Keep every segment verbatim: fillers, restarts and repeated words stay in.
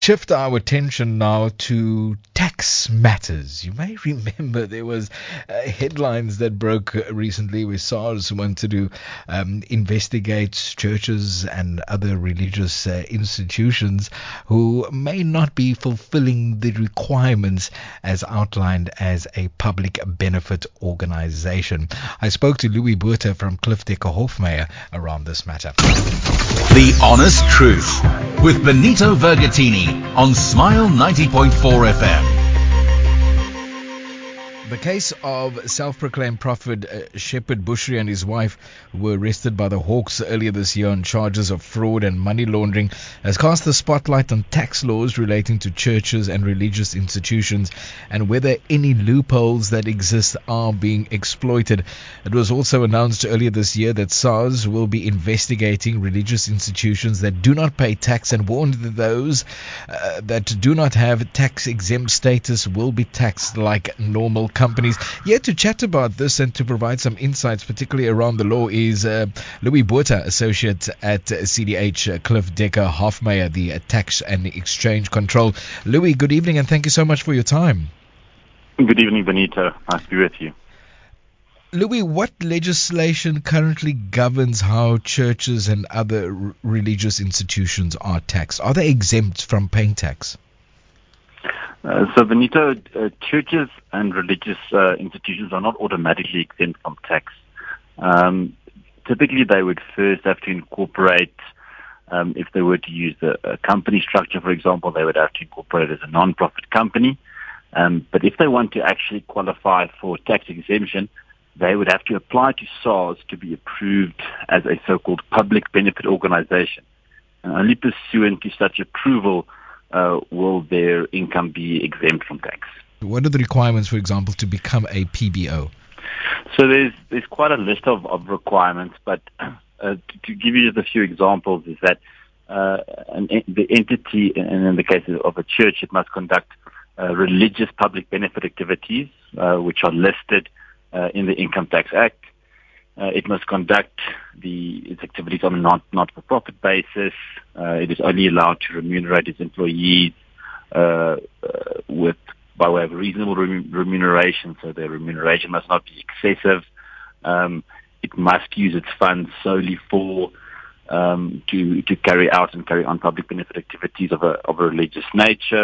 Shift our attention now to tax matters. You may remember there was uh, headlines that broke uh, recently where SARS wanted to um, investigate churches and other religious uh, institutions who may not be fulfilling the requirements as outlined as a public benefit organization. I spoke to Louis Botha from Cliff Decker Hofmeyr around this matter. The Honest Truth with Benito Vergatini on Smile ninety point four F M. The case of self-proclaimed prophet uh, Shepherd Bushry and his wife, who were arrested by the Hawks earlier this year on charges of fraud and money laundering, has cast the spotlight on tax laws relating to churches and religious institutions and whether any loopholes that exist are being exploited. It was also announced earlier this year that SARS will be investigating religious institutions that do not pay tax and warned that those uh, that do not have tax-exempt status will be taxed like normal companies. companies. Here to chat about this and to provide some insights, particularly around the law, is uh, Louis Botha, Associate at uh, C D H uh, Cliff Decker Hofmeyr, the uh, Tax and Exchange Control. Louis, good evening and thank you so much for your time. Good evening, Benito. Nice to be with you. Louis, what legislation currently governs how churches and other r- religious institutions are taxed? Are they exempt from paying tax? Uh, so, Benito, uh, churches and religious uh, institutions are not automatically exempt from tax. Um, typically, they would first have to incorporate, um, if they were to use a, a company structure, for example, they would have to incorporate it as a non-profit company. Um, but if they want to actually qualify for tax exemption, they would have to apply to SARS to be approved as a so-called public benefit organization. And only pursuant to such approval Uh, will their income be exempt from tax. What are the requirements, for example, to become a P B O? So there's there's quite a list of, of requirements, but uh, to, to give you just a few examples is that uh, an, the entity, and in the case of a church, it must conduct uh, religious public benefit activities, uh, which are listed uh, in the Income Tax Act. Uh, it must conduct the its activities on a not, not-for-profit basis. Uh, it is only allowed to remunerate its employees uh, uh, with by way of reasonable remuneration, so their remuneration must not be excessive. Um, it must use its funds solely for um, to to carry out and carry on public benefit activities of a of a religious nature.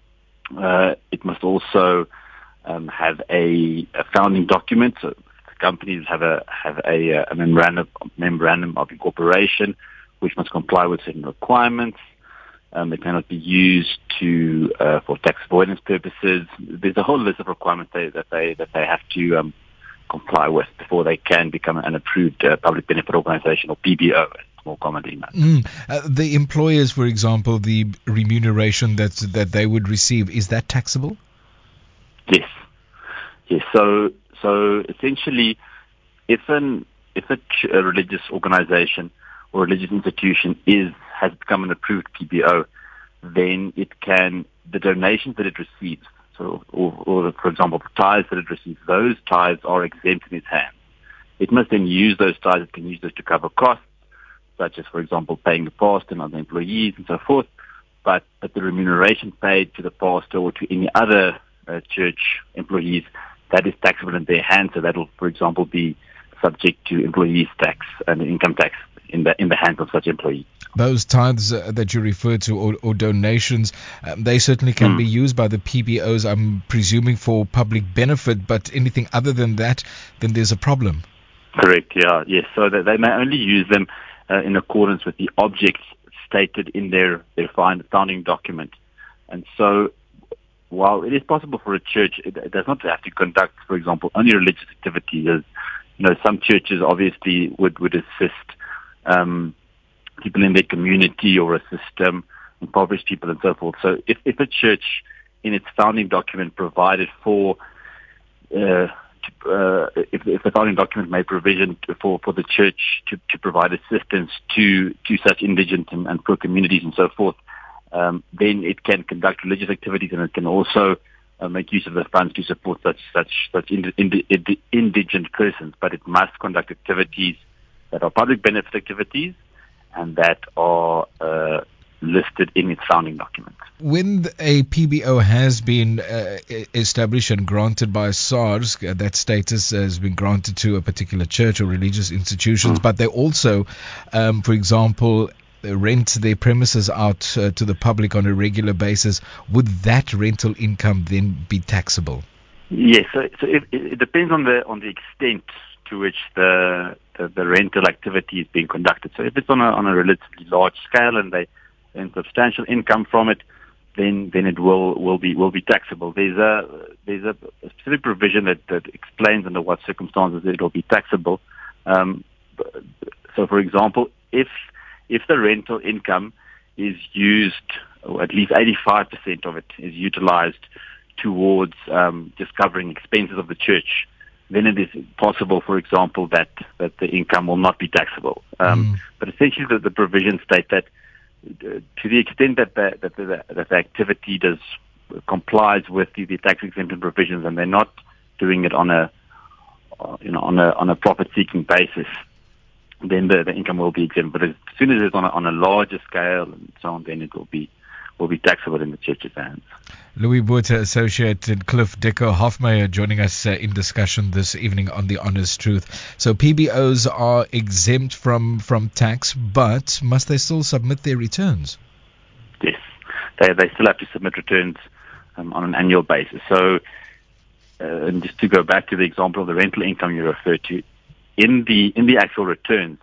Uh, it must also um, have a, a founding document. So companies have a have a, a memorandum memorandum of incorporation, which must comply with certain requirements. Um, it cannot be used to uh, for tax avoidance purposes. There's a whole list of requirements they, that they that they have to um, comply with before they can become an approved uh, public benefit organization, or P B O, as it's more commonly known. Mm. Uh, the employers, for example, the remuneration that that they would receive, is that taxable? Yes, yes. So. So essentially, if an if a, ch- a religious organization or religious institution is has become an approved P B O, then it can the donations that it receives, so or, or for example the tithes that it receives, those tithes are exempt in its hands. It must then use those tithes. It can use those to cover costs, such as, for example, paying the pastor and other employees and so forth. But but the remuneration paid to the pastor or to any other uh, church employees, that is taxable in their hands, so that will, for example, be subject to employees tax and income tax in the in the hands of such employees. Those tithes uh, that you refer to, or, or donations, um, they certainly can mm. be used by the P B Os, I'm presuming, for public benefit, but anything other than that, then there's a problem. Correct, yeah, yes. So that they may only use them uh, in accordance with the objects stated in their, their founding document. And so while it is possible for a church, it, it does not have to conduct, for example, only religious activities. As you know, some churches obviously would would assist um, people in their community or assist um, impoverished people and so forth. So, if if a church in its founding document provided for, uh, to, uh, if, if the founding document made provision to, for for the church to, to provide assistance to to such indigent and, and poor communities and so forth, Um, then it can conduct religious activities, and it can also uh, make use of the funds to support such such such indi- indi- indi- indigent persons. But it must conduct activities that are public benefit activities and that are uh, listed in its founding documents. When a P B O has been uh, established and granted by SARS, uh, that status has been granted to a particular church or religious institutions, mm. but they also, um, for example, rent their premises out uh, to the public on a regular basis, would that rental income then be taxable? Yes, so, so it, it depends on the on the extent to which the, the the rental activity is being conducted. So if it's on a on a relatively large scale and they earn substantial income from it, then then it will will be will be taxable. There's a there's a specific provision that, that explains under what circumstances it will be taxable. Um, so, for example, if if the rental income is used, or at least eighty-five percent of it is utilized towards um, just covering expenses of the church, then it is possible, for example, that, that the income will not be taxable. Um, mm. But essentially, the, the provisions state that uh, to the extent that the, that, the, that the activity does complies with the, the tax exemption provisions, and they're not doing it on a uh, you know on a on a profit-seeking basis, then the, the income will be exempt. But as soon as it's on a, on a larger scale and so on, then it will be will be taxable in the church's hands. Louis Botha, Associate, and Cliff Dicker Hofmeyer joining us uh, in discussion this evening on The Honest Truth. So P B Os are exempt from, from tax, but must they still submit their returns? Yes, they they still have to submit returns um, on an annual basis. So, uh, and just to go back to the example of the rental income you referred to, in the in the actual returns,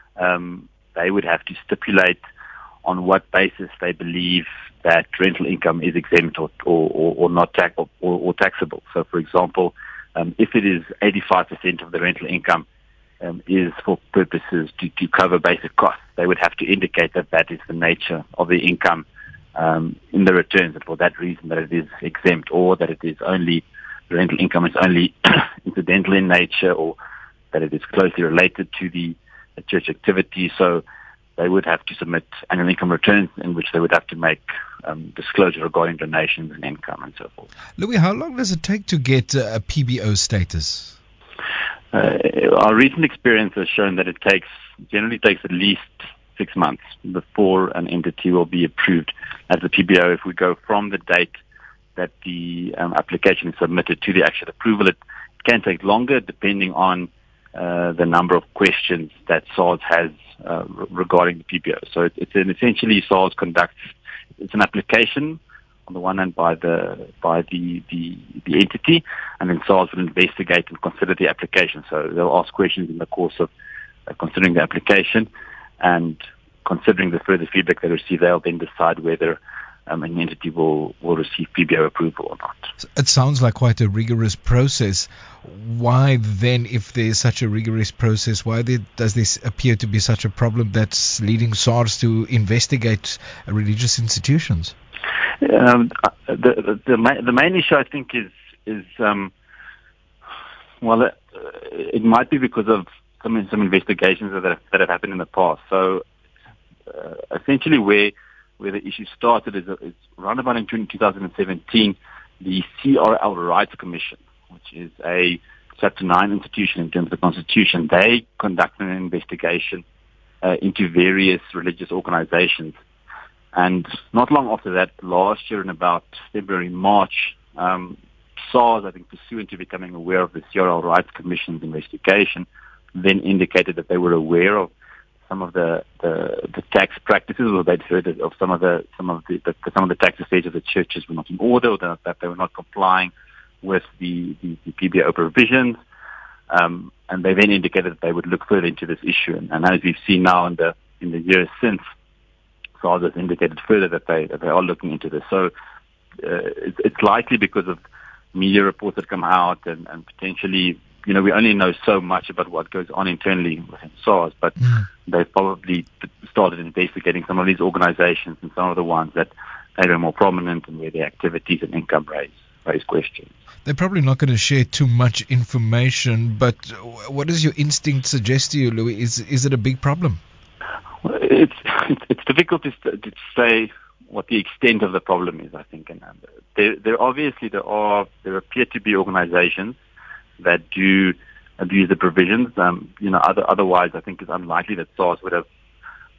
um, they would have to stipulate on what basis they believe that rental income is exempt or or, or, or not tax or, or taxable. So, for example, um, if it is eighty-five percent of the rental income um, is for purposes to, to cover basic costs, they would have to indicate that that is the nature of the income um, in the returns, and for that reason that it is exempt, or that it is only the rental income is only incidental in nature, or that it is closely related to the, the church activity. So they would have to submit annual income returns in which they would have to make um, disclosure regarding donations and income and so forth. Louis, how long does it take to get uh, a P B O status? Uh, our recent experience has shown that it takes generally takes at least six months before an entity will be approved as a P B O. If we go from the date that the um, application is submitted to the actual approval, it can take longer depending on uh, the number of questions that SARS has uh, re- regarding the P B O. So it, it's an essentially SARS conducts it's an application on the one hand by the by the, the, the entity, and then SARS will investigate and consider the application. So they'll ask questions in the course of uh, considering the application, and considering the further feedback they receive, they'll then decide whether um, an entity will, will receive P B O approval or not. It sounds like quite a rigorous process. Why then, if there's such a rigorous process, why there, does this appear to be such a problem that's leading SARS to investigate religious institutions? Um, the, the, the, main, the main issue, I think, is, is um, well, it, it might be because of some, some investigations that have, that have happened in the past. So uh, essentially where where the issue started is, is around about in two thousand seventeen, the C R L Rights Commission, which is a Chapter nine institution in terms of the Constitution, they conducted an investigation uh, into various religious organizations. And not long after that, last year in about February, March, um, SARS, I think pursuant to becoming aware of the C R L Rights Commission's investigation, then indicated that they were aware of some of the, the, the tax practices, or they'd heard of some of the some of the, the some of the tax estates of the churches were not in order, or that they were not complying with the, the, the P B O provisions, um, and they then indicated that they would look further into this issue. And, and as we've seen now in the in the years since, SARS has indicated further that they that they are looking into this. So uh, it's, it's likely because of media reports that come out, and, and potentially, you know, we only know so much about what goes on internally within SARS, but mm. they've probably started investigating some of these organizations and some of the ones that maybe are more prominent and where their activities and income raise, raise questions. They're probably not going to share too much information, but what does your instinct suggest to you, Louis? Is is it a big problem? Well, it's, it's it's difficult to, to say what the extent of the problem is, I think. And there, there obviously there are there appear to be organizations that do abuse the provisions. Um, you know, other, otherwise, I think it's unlikely that SARS would have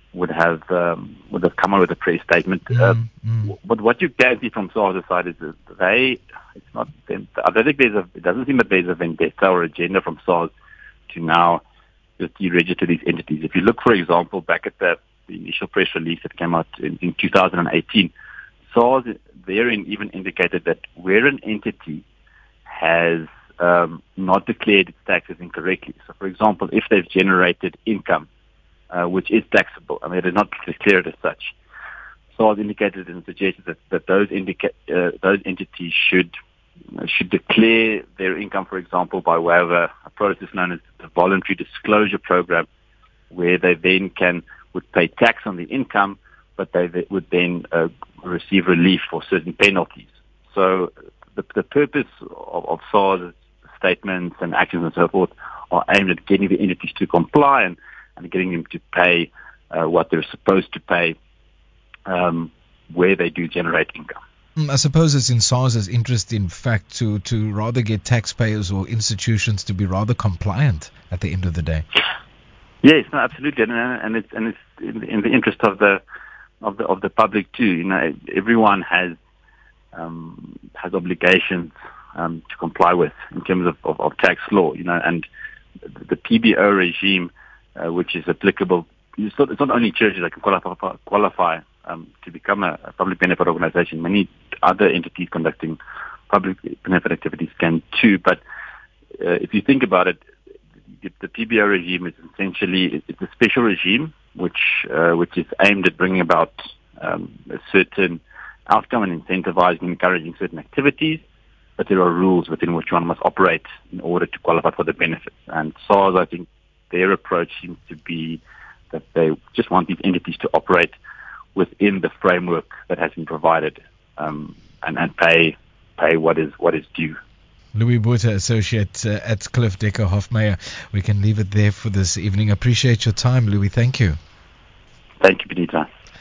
would have um, would have come out with a press statement. Mm, uh, mm. But what you can see from SARS' side is that they, it's not, I don't think there's a, it doesn't seem that there's a vendetta or agenda from SARS to now just deregister these entities. If you look, for example, back at the, the initial press release that came out in, in two thousand eighteen, SARS therein even indicated that where an entity has um, not declared its taxes incorrectly. So, for example, if they've generated income, uh, which is taxable, I mean, they're not declared as such. SARS indicated and suggested that, that those indica- uh, those entities should uh, should declare their income, for example, by way of a, a process known as the voluntary disclosure program, where they then can would pay tax on the income, but they, they would then uh, receive relief for certain penalties. So the, the purpose of, of SARS statements and actions and so forth are aimed at getting the entities to comply and, and getting them to pay uh, what they're supposed to pay um, where they do generate income. I suppose it's in SARS's interest, in fact, to, to rather get taxpayers or institutions to be rather compliant at the end of the day. Yes, no, absolutely, and, and it's and it's in, in the interest of the of the of the public too. You know, everyone has um, has obligations um, to comply with in terms of, of, of tax law. You know, and the P B O regime, uh, which is applicable, it's not, it's not only churches that can qualify qualify um, to become a, a public benefit organization. Many other entities conducting public benefit activities can too. But uh, if you think about it, the P B O regime is essentially it's a special regime which uh, which is aimed at bringing about um, a certain outcome and incentivizing and encouraging certain activities, but there are rules within which one must operate in order to qualify for the benefits. And SARS, I think, their approach seems to be that they just want these entities to operate within the framework that has been provided um, and, and pay pay what is what is due. Louis Botha, Associate uh, at Cliff Decker Hofmeyer. We can leave it there for this evening. Appreciate your time, Louis. Thank you. Thank you, Benita.